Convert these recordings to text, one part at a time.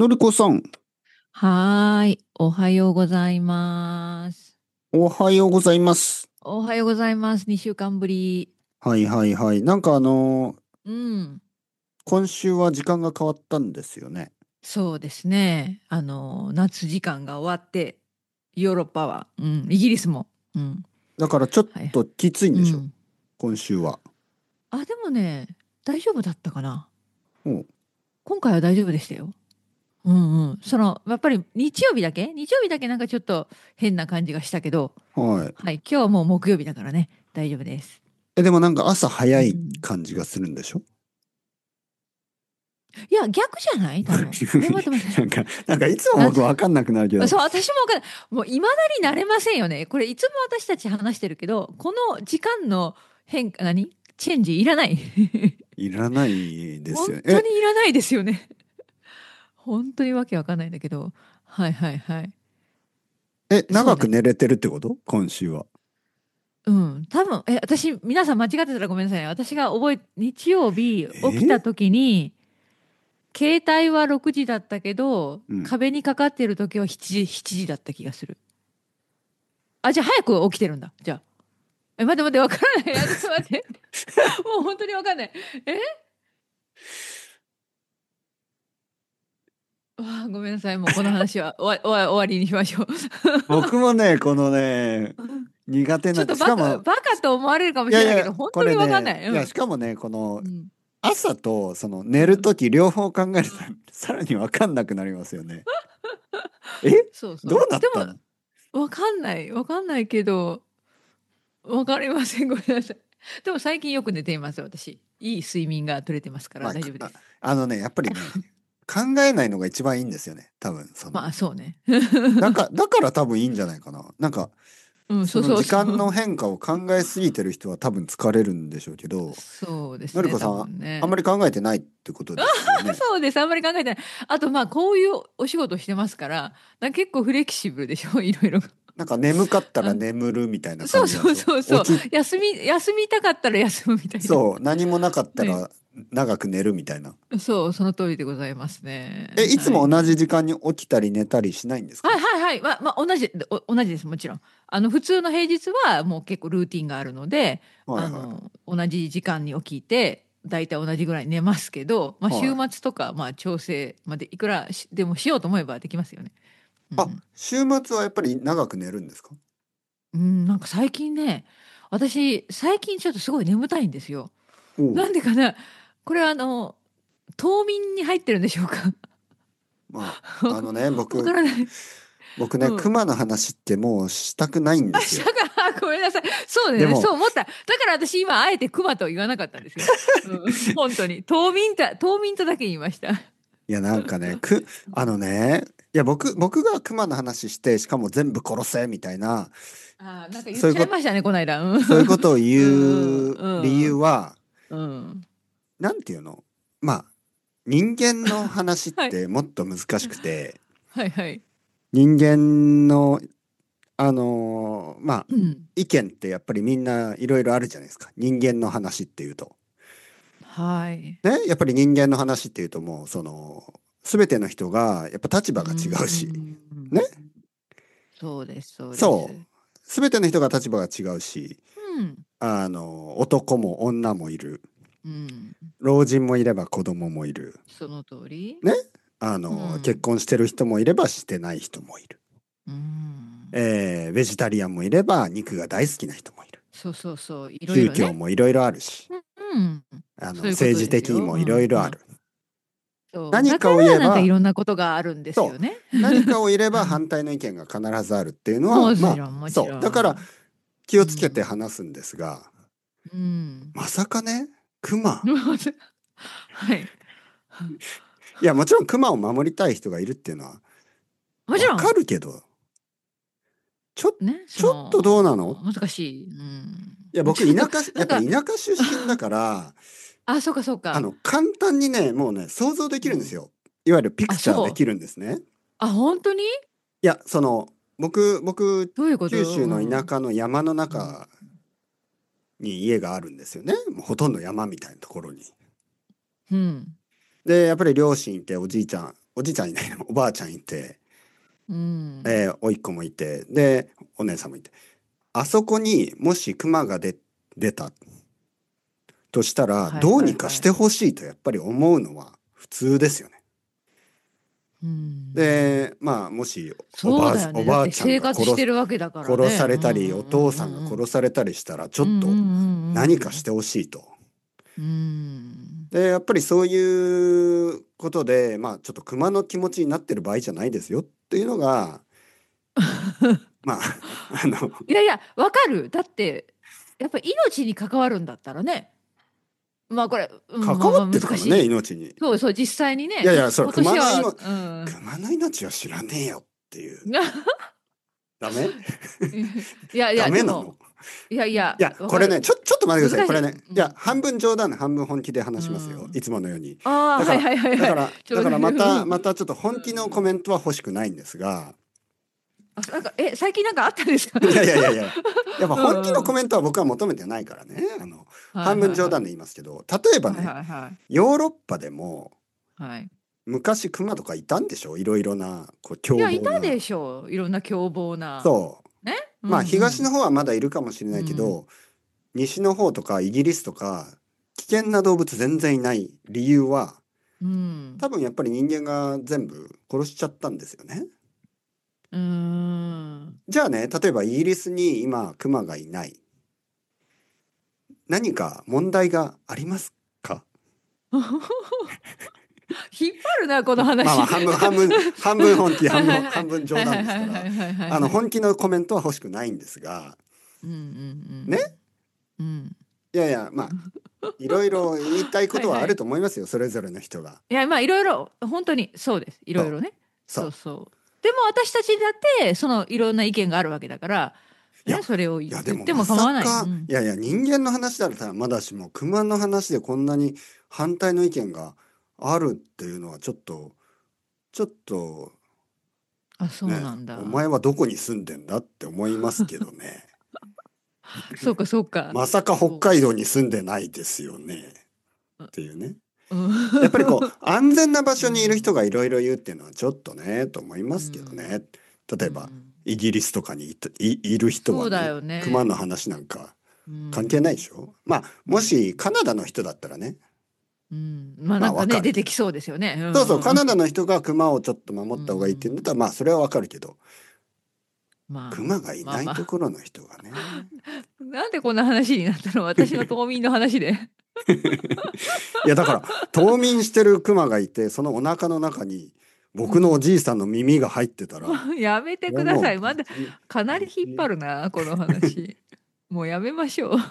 のりこさん、 はーい。おはようございます。 おはようございます。 おはようございます。2週間ぶり。 はいはいはい。 うん。 今週は時間が変わったんですよね。 そうですね。夏時間が終わって、ヨーロッパは、イギリスも。 だからちょっはい。 ときついんでしょ、 うん。 今週は。 あ、でもね、大丈夫だったかな。 うん。 今回は大丈夫でしたよ。やっぱり日曜日だけなんかちょっと変な感じがしたけど、 はい。 はい。今日はもう木曜日だからね、大丈夫です。 でもなんか朝早いうん。 感じがするんでしょ？ いや、逆じゃない多分。待って待って。 なんかいつも僕わかんなくなるけど。 そう、私もわかんない。もう未だになれませんよね。これいつも私たち話してるけど、この時間の変化、チェンジいらない。 いらないです本よね。 当にいらないですよね。本当にわけわかんないんだけど。はいはいはい。そうね。 長く寝れてるってこと今週は？ うん。多分、皆さん間違ってたらごめんなさいね。日曜日起きたえ時に、携帯は6時だったけど、 うん。 壁にかかってる時は7時だった気がする。あ、じゃあ早く起きてるんだ。じゃあ。待って待って、わからない。ちょっと待って。もう本当にわかんない。えごめんなさい。もうこの話は終わりにしましょう。 僕もね、このね、苦手な、 ちょっとしかも、 バカと思われるかもいやいや、 しれないけど、本こ当にわかんれね、 ない。 いや、しかもね、このうん。 朝とその寝るうん。 とき両方考えるとうん。 さらにわかんなくなりますよね。えどそうそう。でうなったの？ も、わかんない。わかんないけど、わかりません。ごめんなさい。でも最近よく寝ています、私。いい睡眠が取れてますかまあ、 ら大丈夫です。 やっぱりね、考えないのが一番いいんですよね。多分、 まあ、そうね。 だから多分いいんじゃないかな。 うん、そうその時そうそう。 間の変化を考えすぎてる人は多分疲れるんでしょうけど、 そうですね、多のりこさん、 分ね。 あんまり考えてないってことですよね。 そうです。あんまり考えてない。あと、まあ、こういうお仕事してますから、結構フレキシブルでしょ、いろいろ。 なんか眠かったらあ、 眠るみたいなそうそう感じなんでしょ？ そうそう。 起き、 休みたかったら休むみたいな。 そう、何もなかったね。 ら長く寝るみたいな。 そう、その通りでございますね。 いつはい。 も同じ時間に起きたり寝たりしないんですか？ はいはいはい。同じです、もちろん。普通の平日はもう結構ルーティンがあるので、 はいはい同じ時間に起きて、だいたい同じぐらい寝ますけど、まあ、週はい。 末とか、まあ、調整までいくらでもしようと思えばできますよね。うあ、 ん。 週末はやっぱり長く寝るんですか？ うん、なんか最近ね、最近ちょっとすごい眠たいんですよ。 おう。 なんでかな。これは冬眠に入ってるんでしょうか。 まあ、 わかわからない。 僕ね、 うん。 熊の話ってもうしたくないんであ、 すよ。 ごめんなさい。そうね、 でも、 そう思った。だから私今あえてクマと言わなかったんですよ。うん、本当に。冬眠とだけ言いました。 いやなんかね、あのね、僕が熊の話して、しかも全部殺せみたいな、 なんか言っそういうこと、 ちゃいましたね、この間。うん。 そういうことをう言う理由ん。 は、 うん。うん。 なんていうの？まあ、人間の話っはい。 てもっと難しくて、 はいはい。 人間のまあ、 うん。 意見ってやっぱりみんないろいろあるじゃないですか。人間の話っていうと。 はい。 ね、やっぱり人間の話っていうともう、すべての人がやっぱ立う場が違うし、ね、 ん。そうです、そうです。 そう。すべての人が立場が違うし、 うん。 男も女もいる。 うん。 老人もいれば子供もいる。 その通り。 ね。 うん。 結婚してる人もいればしてない人もいる。 うん。 ベジタリアンもいれば肉が大好きな人もいる。 そうそうそう。いろい宗ろね。 教もいろいろあるし、 うん。そういうこと政治ですよ。 的にもいろうん。うん。 いろある。 そう。 何かをだからなんかい言えば、 ろんなことがあるんですそう、 よね。 何かを言えば反対の意見が必ずあるっていうのは、 もまあ、 ちろん、もちそう。 ろだからん。 気をつけてうん。 話すんですが、 うん。 まさかね、熊。 はい。 いや、もちろん熊を守りたい人がいるっていうのはわかもちろん。 るけど、ちょ、 ね、 ちょっとどうなの？ 難しい。うん。 いや、僕、 ちょっと、 やっぱなんか、 田舎出身だから、 そうか、そうか。 簡単にね、もうね、想像できうん。 るんですよ。いわゆるピクチャーできそう。 るんですね。 本当に。 いや、僕、 どういうこと？ 九州のうん。 田舎の山のうん。 中に家があるんですよね。もうほとんど山みたいなところに。 うん。 で、やっぱり両親いて、おじいちゃん。 おじいちゃんいないの、おばあちゃんいて、 うん。 おいっ子もいて、で、お姉さんもいて。あそこにもしクマが出たとしたら、 はいどうにかしはいはい。 てほしいとやっぱり思うのは普通ですよね。 うん。 で、まあ、もしおそうだよね。だっばあちゃんて生活してるわけだから殺さね。うんうれたり、お父さんがんうん殺されたりしたら、ちょうんうん。うんうっと何かしんてほしいと。 うんうん。うん。 で、やっぱりそういうことで、まあ、ちょっと熊の気持ちになってる場合じゃないですよっていうのが、まあ、あの、 いやいや、わかる。だって、やっぱ命に関わるんだったらね。まあこれ、うん、 関わっまあまあてるからね、 難しい。 命に。 そうそう、実際にね、 いやいや、それ、 今年は、うん。 熊の命は知らねえよっていう。ダメいやいや、でも、 ダメなの？ いやいや、 いや、 わかる。 これね、ちょっと待ってください。 難しい。 これね、いや、 うん。 半分冗談で半分本気でう話しますよ。いん。 つものように。 ああ、 だから、 はいはいはいはい。 だからうんまたちょっと本気のコメントは欲しくないんですが、 あ、なんか、最近なんかあったんですか？ いやいやいやいや、やっぱう本気のコんうん。 メントは僕は求めてないからね。 はい半分はいはい。 冗談で言いますけど、例えばはいね、 はいはい。 ヨーロッパでもはい。 昔クマとかいたんでしょ？いろいろな、こう、 いや、いた凶暴な。 でしょう。いろんな凶暴な。 そう。 ね。うまあ、東のん方はまだいるかもしれうん。 ないけうん。 ど、西の方とかイギリスとか、危険な動物全然いない理由は、 うん。 多分やっぱり人間が全部殺しちゃったんですよね。 うーん。 じゃあね、例えばイギリスに今クマがいない。何か問題がありますか？ 引っ張るな、このまあまあ、 話。 半分本気、 はいはいはい。 半分冗はいはい談ですから、 はいはいはいはいはい。 本気のコメントは欲しくないんですが、 うんうね。 んうん。うん。 いやいや、まあ、いろいろ言いたいことはあるはいはい。 と思いますよ、それぞれの人が。 いや、まあ、いろいろ、本当にそうです。いそう、 ろいろね。 そう。 そうそう。でも私たちだって、そのいろんな意見があるわけだから、 いや、 ね、それをいや、で言ってもまも構わない。うさか、 ん。 いやいや、人間の話だったらまだしも、熊の話でこんなに反対の意見があるっていうのはちょっと、 あ、そうね、 なんだ。 お前はどこに住んでんだって思いますけどね。 そうか、そうか。 まさか北そ海道に住んでないですよね。っていうね。 う。うん。 やっぱりこう、安全な場う所にいる人ん。 がいろいろ言うっていうのはちょっとね、と思いまうすけどね。 ん。う例えば、 ん。 イギリスとかにいる人はね、 そうだよ熊のね。 話なんかう関係ないでん。 しょ？まあ、もね。 しカナダの人だったらね、 うん。まあまあなんかね、 わかるけど。 出てきそうですよね。うそうそう、カんうんナダの人が熊をちょっとう守った方がいいって言うんだっん。 たら、まあそれはわかるけど、 まあ、 熊がいないまあまあ。 ところの人がね。 なんでこんな話になったの？私の冬眠の話で。 いやだから、冬眠してる熊がいて、そのお腹の中に僕のおうん。 じいさんの耳が入ってたら、 やめてこれはもうください。まだ、かなり引っ張るな、この話。もうやめましょう。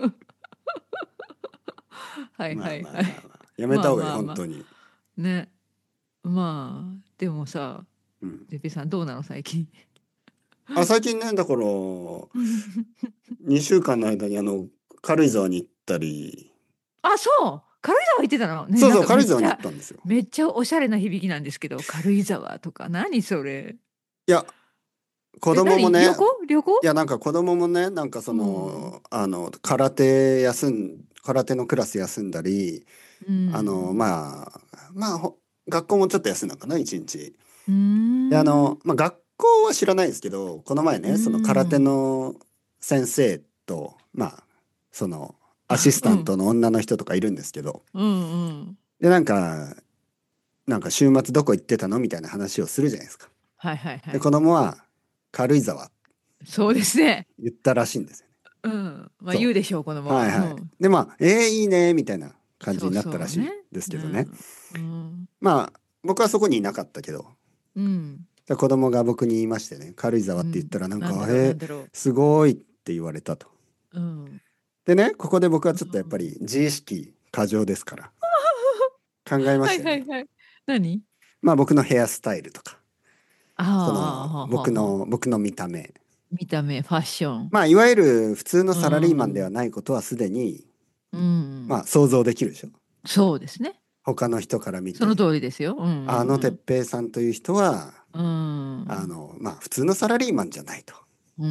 はいまあはいはい。 まあまあまあ、やめまあた方がいい、 まあまあ。 本当に。 ね。まあ、でもさ、 うん。 てっぺいさんどうなの最近？ あ、最近ね、だから、2週間の間に軽井沢に行ったり、 あ、そう軽井沢行ってたのね、 そうそう、 なんか軽井沢に行ったんですよ。 めっちゃおしゃれな響きなんですけど、軽井沢とか、何それ。 いや、子え、 供もね、 旅行？ いや、なんか子供もね、なんかそうん。 の、空手のクラス休んだり、 うん。 まあ、学校もちょっと休んだかな、一日。 うーで、 ん。 まあ、学校は知らないですけど、この前うね、その空手ん。 の先生と、まあ、その、アシスうん。 タントの女の人とかいるんですけど、 うんうん。 で、なんか週末どこ行ってたのみたいな話をするじゃないですか。 はいはいはで、 い。 子供は軽井沢ってそうですね。 言ったらしいんですよね。 うん。まあそう。 言うでしょう、子供は。 はいはい。 うん。 で、まあ、いいね、みたいな感じそうになったそうね。 らしいですうけどね。 ん。うん。 まあ、僕はそこにいなかったけど、 うん。 で子供が僕に言いましてね、軽井沢って言っうん。 たらなんか、 なんだろう、なんだろすごいって言われたと。 う。うん。 でね、ここで僕はうちょっとやっぱりん。 自意識過剰ですから考えまはしたよね。 いはいはい。何？ まあ僕のヘアスタイルとか、 あそあ、 のははは。 僕の見た目。 見た目、ファッション。 まあいわゆる普通のうサラリーマンではん。 ないことはすでに、 うん。 まあ想像できるでしょ。 そうですね。 他の人から見そのて、 通りですよ。うんうん哲平さんという人は、 うん。うん。 まあ普通のサラリーマンじゃないと。 うん。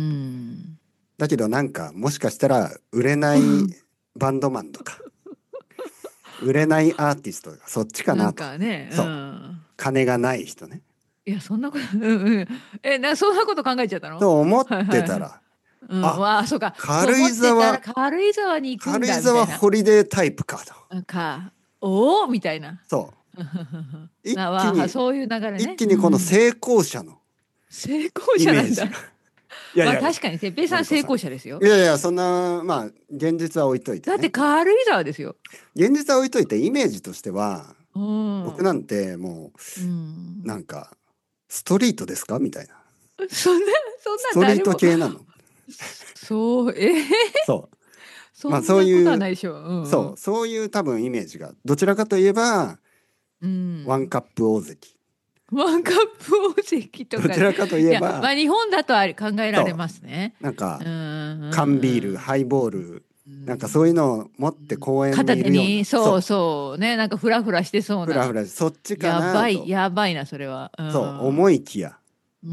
だけどなんかもしかしたら売れないバンドマンとか、売れないアーティストとかそっちかなんなと。 かね、うそう。 ん。 金がない人ね。 いや、そんなこと、うんうん。そんなこと考えちゃったの？ と思っはいはいはい。 てたら、 うん、 あ、 わあ、そうか。そう軽井思ってたら沢、 軽井沢に行くん軽井だ、みたいな。 沢ホリデータイプかと。 おおみたいな。 そう。一気わあ、 に、 そういう流れね。 一気にこのうんうん。 成功者の成功イ者なんだ。 メージが。いやいまあや、 確かに、てっぺいさん成のりこさん。 功者ですよ。 いやいや、そんな、まあ、現実は置いといてだってね。 軽井沢ですよ。 現実は置いといて、イメージとしては、 うん。 僕なんてもうう、 ん。 なんか、ストリートですかみたいな。 そんな、そんストリートな誰も、 系なの。 そう、 そう。まあ、 そんなことはそういう、 ないでしょう。うんうん。 そういう多分イメージが、どちらかといえば、 うん。 ワンカップ大関。 ワンカップ大関とどか。いちらかといえや、まば、 あ日本だと考えられそますね。 う、なんか、 うんうん缶ビール、 うん。 ハイボール、 うなんかそういうん。 のを持って公園に片手に、 いるような、 そうそう、ね、なんかフラフラしてそうな。 ふらふら、そっちかやばい、 なと、 やばいな、それは。 そう、思いきや、 うん。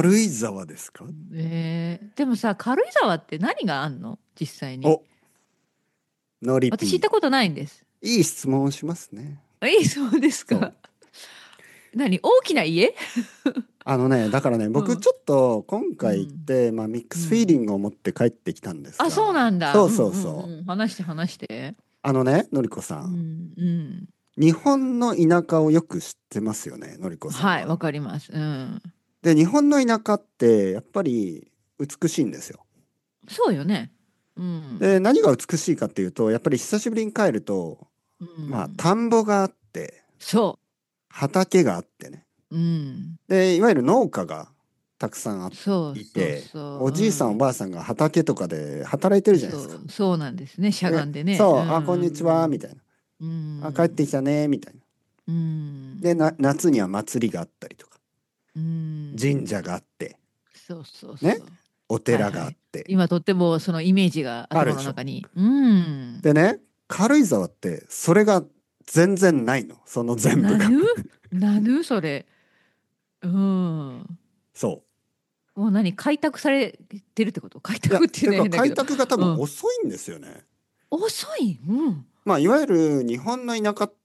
軽井沢ですか？ でもさ、軽井沢って何があんの実際に？ お、ノリピ私行ったことないんです。 ー。いい質問をしますね。 そうですか。 そう。 大きな家？ だからね、 うん。 僕ちょっと今回行っうん。 て、まあミックスフィーリうん。 ングを持って帰ってきたんですあ、そうが、 なんだ。 そううんうそうそう。 んうん。話して話して。 のりこさうん、 んうん。 日本の田舎をよく知ってますよね、のりこさんはい、 は。 わかります。うん。 で、日本の田舎ってやっぱり美しいんですよ。 そうよね。うん。 で、何が美しいかっていうと、やっぱり久しぶりに帰ると、 うまあ、 ん。 田んぼがあって、 そ畑があってね。 う。うん。 で、いわゆる農家がたくさんそうそういて、 そう。うおじいさんおん。 ばあさんが畑とかで働いてるじゃないですか。 そうなんですね。しゃがで、 んでね。うそう、あ、こんにちは、みん。 たいな。 うあ、帰ってん。 きたね、みたいな。 うん。 で、夏には祭りがあったりとか、 うん。 神社があって、 そうそうね、 そう。 お寺があっはいはい。 て、 今とってもそのイメージが頭あるでしょ。 の中に。うん。 でね、軽井沢ってそれが全然ないの。その全部が。 なぬそれ。うん。 そう。 もう開拓されてるってこと？開いや、 拓っていうていうかのは変だけど。 開拓が多分うん。 遅いんですよね。 遅い。うん。 まあ、いわゆる日本の田舎って、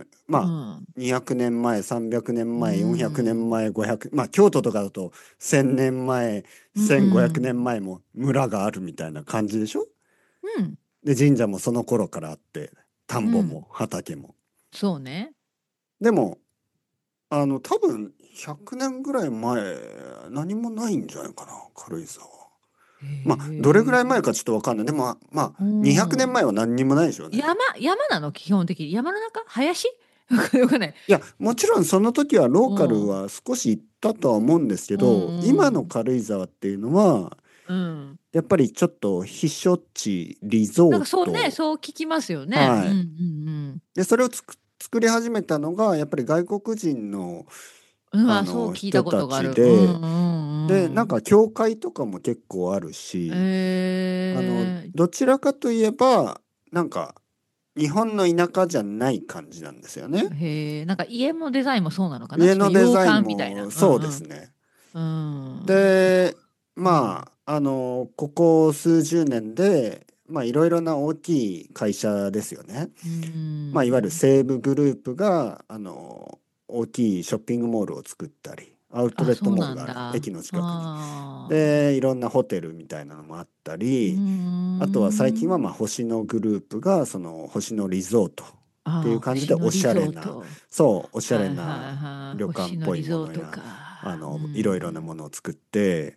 まあ、 うん。 200年前、300年う前、400年ん。 前、500、まあ、京都とかだと1000年前、 う 1500年ん。 前も村があるみたいな感じでしょ？ うん。 で、神社もその頃からあって、田んぼもうん。 畑も。 そうね。 でも、多分100年ぐらい前、何もないんじゃないかな、軽井沢。 へまあ、どれぐらい前え。 かちょっとわかんない。でも、まあ、 う 200年ん。 前は何にもないでしょうね。 山なの基本的に。山の中林わかんない。 いや、もちろんその時はローカルうん。 は少し行ったとは思うんですけうど、今のん。 軽井沢っていうのは、 うん。 やっぱりちょっと避暑地、リゾーそうね、 ト、 そう聞きますよね。うんうはい。 んで、それを作り始めたのが、やっぱり外国人の、 うん。まあそう聞いた人たことがある。うちで、 んうんで、なんうん。 か教会とかも結構あるし、 えどちらかといえば、なんか、日本の田舎じゃない感じなんですよね。 へえ、家のデザインもそうなのかな？ 家ちょっと洋のデザイン館みたいな。 もそうですね。 うんうん。 で、 うん。 まあ、ここ数十年で、まあ、いろいろな大きい会社ですよね。 うまあ、いわゆるん。 西武グループが、大きいショッピングモールを作ったり、アウトあ、 レットそうなモールがある、 んだ。 駅の近くに。 ああ。 で、いろんなホテルみたいなのもあったうーり、あとは最近はまあん。 星野グループがその星野リゾートっていああ、 う感じでおし星野リゃれな、 ゾート。 そう、おしゃはいれなはいはい。 旅館っぽい星野リものや、 ゾートか。ういろいろなん。 ものを作って、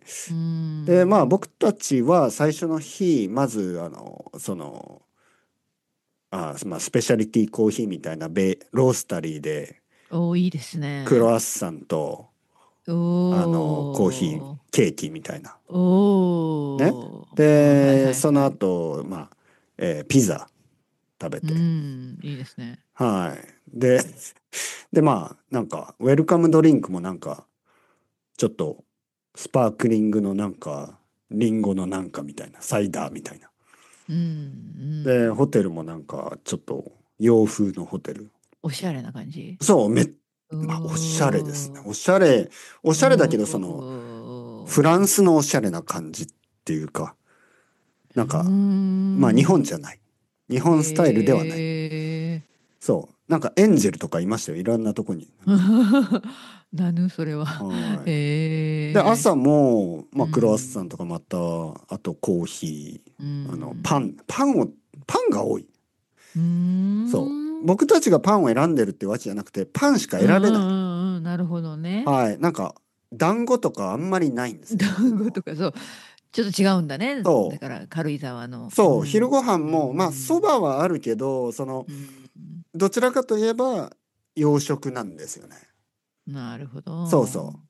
うで、まあん。 僕たちは最初の日、まず、まあスペシャリティコーヒーみたいなロースタリーで、 おー、いいですクロね。 ワッサンと、コーヒー、 おー。 ケーキみたいな。ね。 おー。うん、はいで、そのはいはい。 後、まあ、ピザ食べうて。 ん、いいですね。 はい。で、まあ、なんか、ウェルカムドリンクもなんか、ちょっと、スパークリングのなんか、リンゴのなんかみたいな、サイダーみたいな。 うん、うで、ホん。 テルもなんか、ちょっと、洋風のホテル。 おしゃれな感じ。 そう、 おまあ、おしゃれですね。 ー。 おしゃれだけど、フランおー。 スのおしゃれな感じっていうか、 うーなんか、まあ、日本じゃん。 ない。日本スタイルではない。 へえ。 そう。なんかエンジェルとかいましたよ。いろんなとこに。 なぬそれは。 はい。で、 え朝も、 うまあ、クロワッサンとん。 かまた、あとコーヒうー、 ん。 パンが多い。 うーそう。 ん。 僕たちがパンを選んでるってわけじゃなくて、パンしかうんう選べない。 んうんうん。なるほどね。 はい。なんか、団子とかあんまりないんですよ。 団子とかそう。ちょっと違うんだね。だそから軽井沢の。 う。そう。昼うん。 ご飯うも、まあ、そん。 ばはあるけど、 うん。 どちらかといえば、洋食なんですよね。 なるほそうど。 そう。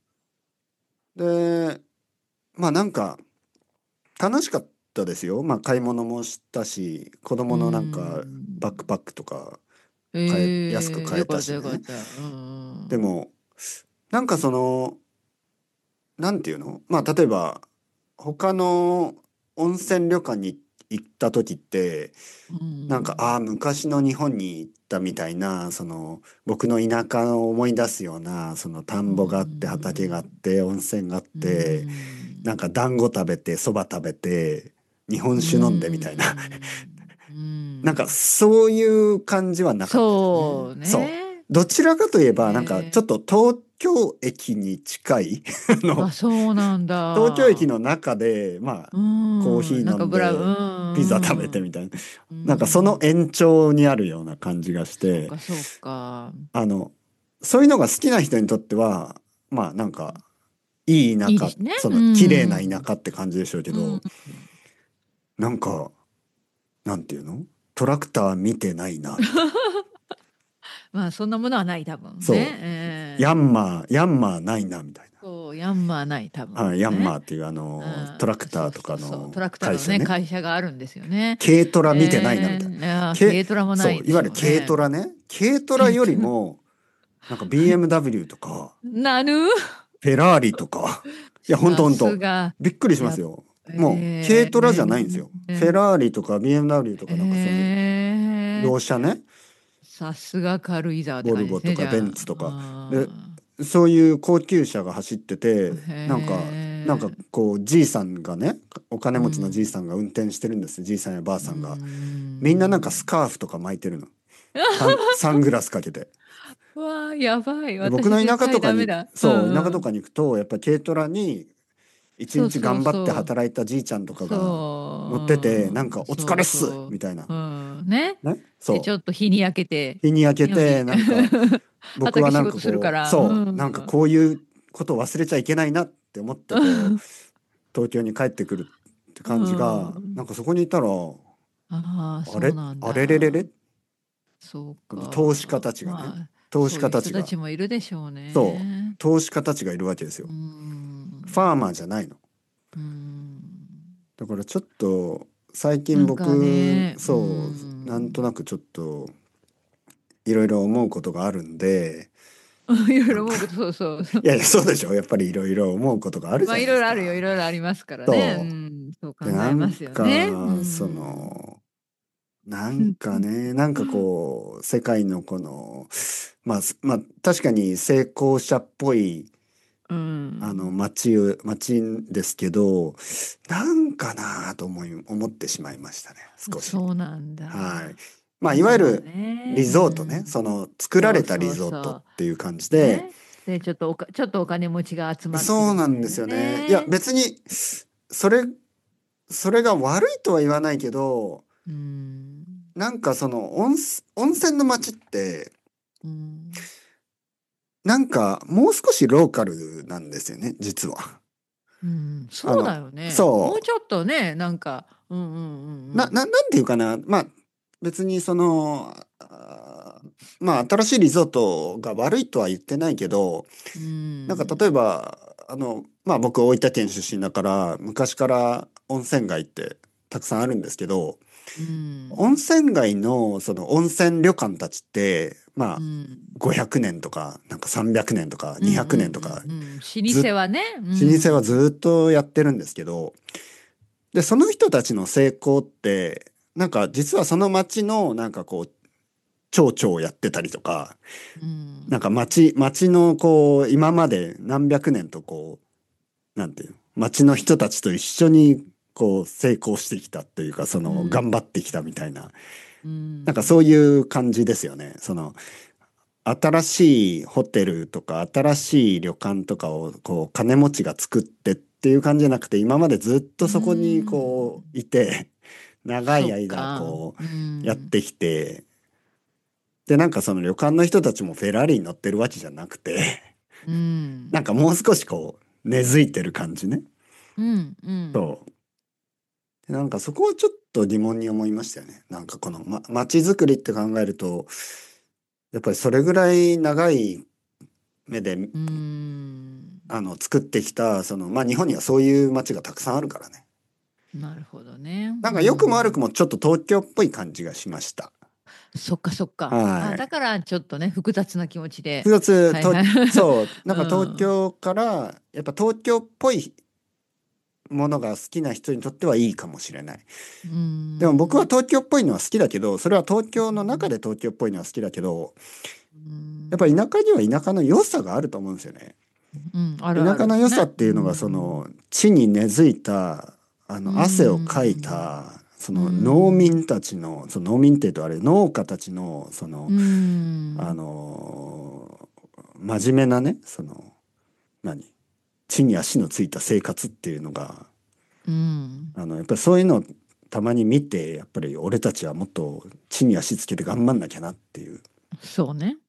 で、まあなんか、楽しかったですよ。まあ買い物もしたし、子う供のなんかバックん。 パックとか安く買えよかったたしね。 よかった。うん。 でも、なんかなんていうの、まあ例えば、他の温泉旅館に行った時って、 うなんか、 ん。 昔の日本に行ったみたいな、僕の田舎を思い出すような、田うんぼがあって、畑があっん。 て、温泉があっうて、なんん。 か団子食べて、そば食べて、日本う酒飲んでみたいな。 ん。うなんかん。 そういう感じはなかったですね。 そうそね。 う。どちらかといえば、なんかちょっえと東京駅に近い、 あ、そうなん東京駅だ。 の中で、まあ、 うコーヒん。なんー飲かうんで、ピザ食べてん。 みたいな。 うなんかそのん。 延長にあるような感じがして、 そうか、そうか。 あの、そういうのが好きな人にとっては、まあなんか、いい田舎、 いいですね。う綺麗なん。 田舎って感じでしょうけど、 うん。 なんか、なんていうの、トラクター見てないな、みたいな。 まあ、そんなものはない、多分そう。 ね。 ヤンマーないな、みたいそう、ヤンマーない、多な。はい、 分ね。 ヤンマーっていうトラクターそうとかそうそう。トのラクターのね、 会社ね。 会社があるんですよね。 軽トラ見てないな、みたいな。 軽トラもなそう、 いでいわゆる軽しょうね。 トラね。軽トラより軽トラ。 も、なんか BMW とか、 なぬフェラーリとか、いや、ほんとさほんと、 すが。 びっくりしまやっ、 すよ。もう、軽トラじゃないんですよ。フェえラーリとか BMW とかなんかそういうえ同社ね、 さすが軽井沢ってボル感じですね、じボとかベンゃツとか。で、 あ。 そういう高級車が走ってて、 へなんかえ。 こう、じいさんがね、お金う持ちのじいん。 さんが運転してるんですよ。じいさんやばあうさんが。みんななんかスん。 カーフとか巻いてるの。サングラスかけて。 わあ、やばい。 で、僕の私絶対ダメだ。うそう、田舎とんうん。 かに行くと、やっぱり軽トラに一そうそう日頑張ってそう。 働いたじいちゃんとかが乗ってて、なんかそう、 お疲そうれっすそみたいな。 う。うん。ね。 ね。 で、ちそう。 ょっと日に焼けて、 日に焼けて、 日になんか、僕はなんか畑仕事するかこう、 ら。うそう、なんかん。 こういうことを忘れちゃいけないなって思ってこう、東京に帰ってくるってう感じが、なんん。 かそこにいたら、 ああ、そうなんあれれれだ。 れ、 そう投資家か。 たちがね、 まあ、 投資そういう家たちが、 人たちもいるでしょうそう、 ね。 投資家たちがいるわけですうよ。ファーん。 マーじゃないの。 うん。 だからちょっと、最近なんか僕、 ね、うそう、なんとん。 なくちょっと、いろいろ思うことがあるんで、 いろいなんか、 ろ思うこと、そうそう。 いやいや、そうでしょ。やっぱりいろいろ思うことがあるまあ、 じゃないでいろいろあるよ。いすか。 ろいろありますからね。うそう。 ん。そう考で、 えますよね。うん。 なんかね、なんかこう、世界のこの、まあ、確かに成功者っぽい、 うん。 街ですけど、なんかなと思ってしまいましたね、少し。 そうなんはい。 だ。 まあ、いわなんかまあゆるね。 リうゾートね、 ん。 作られたリそうそうゾートっそていう感じう。 で、 ね。で、ちょっとお金持ちが集まってそうなんでるみたいなすよね。いや、 ね。 別に、それ、それが悪いとは言わないけど、 うん。 なんか温泉の街って、 うん。 なんかもう少しローカルなんですよね、実は。 うん。そうだあの、 よね。もうそちょっとね、なんか、うんうんうんうん。 なんていうかな、まあ、別にまあ、新しいリゾートが悪いとは言ってないけど、 うなんか例ん。 えば、まあ僕大分県出身だから、昔から温泉街ってたくさんあるんですけど、 う温ん。 泉街のその温泉旅館たちって、まあ、 うん。 500年とか、なんか300年とかうんう 200年とか、 んうんうん。 ずっ老舗はね。う老舗はん。 ずっとやってるんですけど、で、その人たちの成功って、なんか実はその町のなんかこう、町長をやってたりとか、 うなんかん。 町のこう、今まで何百年とこう、なんていうの、町の人たちと一緒にこう成功してきたっていうか、 うん。 頑張ってきたみたいな。 なんかそういう感じですよね。その新しいホテルとか新しい旅館とかをこう金持ちが作ってっていう感じじゃなくて、今までずっとそこにこういて長いそっ間か。 こうやってきて、でなんかその旅館の人たちもフェラーリに乗ってるわけじゃなくて、 うん。 なんかもう少しこう根付いてる感じね。 うん。うん。 そう。でなんかそこはちょっと疑問に思いましたよね。なんかこの、街づくりって考えると、やっぱりそれぐらい長い目でうん。 作ってきた日本にはそういう街がたくさんあるからね。 なるほどね。 なんかう良くも悪くん。 もちょっと東京っぽい感じがしました。 そっかそっか。あ、 はい。 だからちょっとね、複雑な気持ちで。 複雑と、 はいはい。 そう、なんうか東ん。 京からやっぱ東京っぽいものが好きな人にとってはいいかもしれない。 うでも僕はん。 東京っぽいのは好きだけど、それは東京の中で東京っぽいのは好きだけど、 うやっぱりん。 田舎には田舎の良さがあると思うんですよね。 うん、あるあ田舎の良さっるね。うていうのがん。 地に根付いたう汗をかいん。 たう農ん。 民たちの農民っていうとあれ農家たちのうん。 真面目なね何地に足のついた生活っていうのがうん。 やっぱりそういうのをたまに見てやっぱり俺たちはもっと地に足つけて頑張んなきゃなっていうそうね。